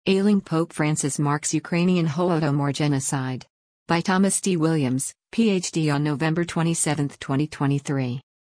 Ailing Pope Francis marks Ukrainian Holodomor genocide. By Thomas D. Williams, Ph.D. on November 27, 2023.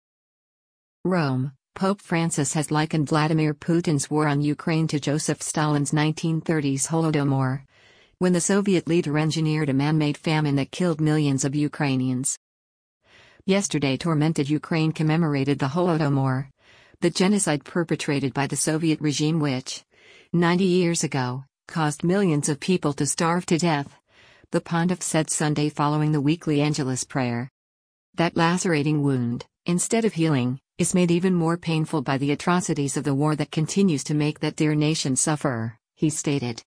Rome, Pope Francis has likened Vladimir Putin's war on Ukraine to Joseph Stalin's 1930s Holodomor, when the Soviet leader engineered a man-made famine that killed millions of Ukrainians. Yesterday, tormented Ukraine commemorated the Holodomor, the genocide perpetrated by the Soviet regime which, 90 years ago, caused millions of people to starve to death, the pontiff said Sunday following the weekly Angelus prayer. That lacerating wound, instead of healing, is made even more painful by the atrocities of the war that continues to make that dear nation suffer, he stated.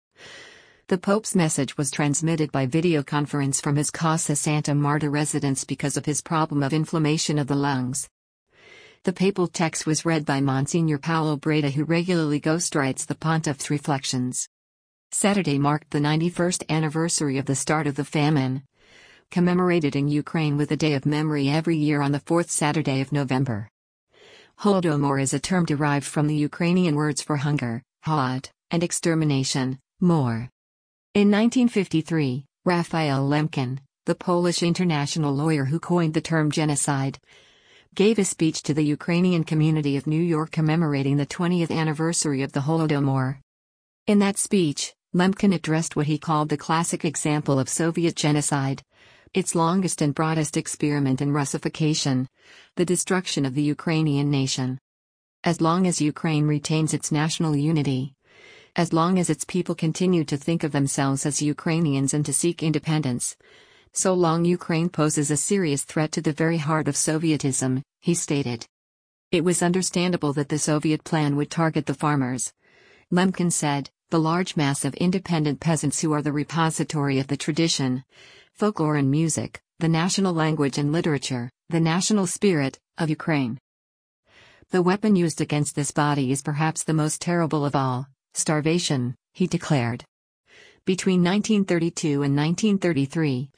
The Pope's message was transmitted by video conference from his Casa Santa Marta residence because of his problem of inflammation of the lungs. The papal text was read by Monsignor Paolo Breda, who regularly ghostwrites the pontiff's reflections. Saturday marked the 91st anniversary of the start of the famine, commemorated in Ukraine with a day of memory every year on the fourth Saturday of November. Holodomor is a term derived from the Ukrainian words for hunger, hlad, and extermination, mor. In 1953, Raphael Lemkin, the Polish international lawyer who coined the term genocide, gave a speech to the Ukrainian community of New York commemorating the 20th anniversary of the Holodomor. In that speech, Lemkin addressed what he called the classic example of Soviet genocide, its longest and broadest experiment in Russification, the destruction of the Ukrainian nation. As long as Ukraine retains its national unity, as long as its people continue to think of themselves as Ukrainians and to seek independence, so long Ukraine poses a serious threat to the very heart of Sovietism, he stated. It was understandable that the Soviet plan would target the farmers, Lemkin said, the large mass of independent peasants who are the repository of the tradition, folklore and music, the national language and literature, the national spirit, of Ukraine. The weapon used against this body is perhaps the most terrible of all, starvation, he declared. Between 1932 and 1933,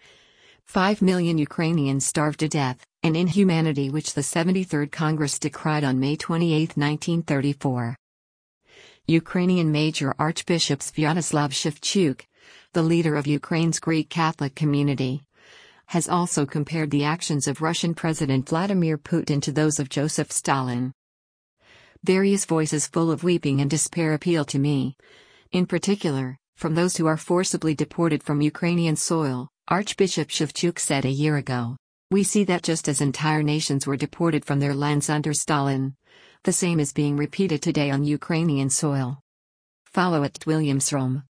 5 million Ukrainians starved to death, an inhumanity which the 73rd Congress decried on May 28, 1934. Ukrainian Major Archbishop Sviatoslav Shevchuk, the leader of Ukraine's Greek Catholic community, has also compared the actions of Russian President Vladimir Putin to those of Joseph Stalin. Various voices full of weeping and despair appeal to me. In particular, from those who are forcibly deported from Ukrainian soil, Archbishop Shevchuk said a year ago. We see that just as entire nations were deported from their lands under Stalin, the same is being repeated today on Ukrainian soil. Follow @WilliamsRome.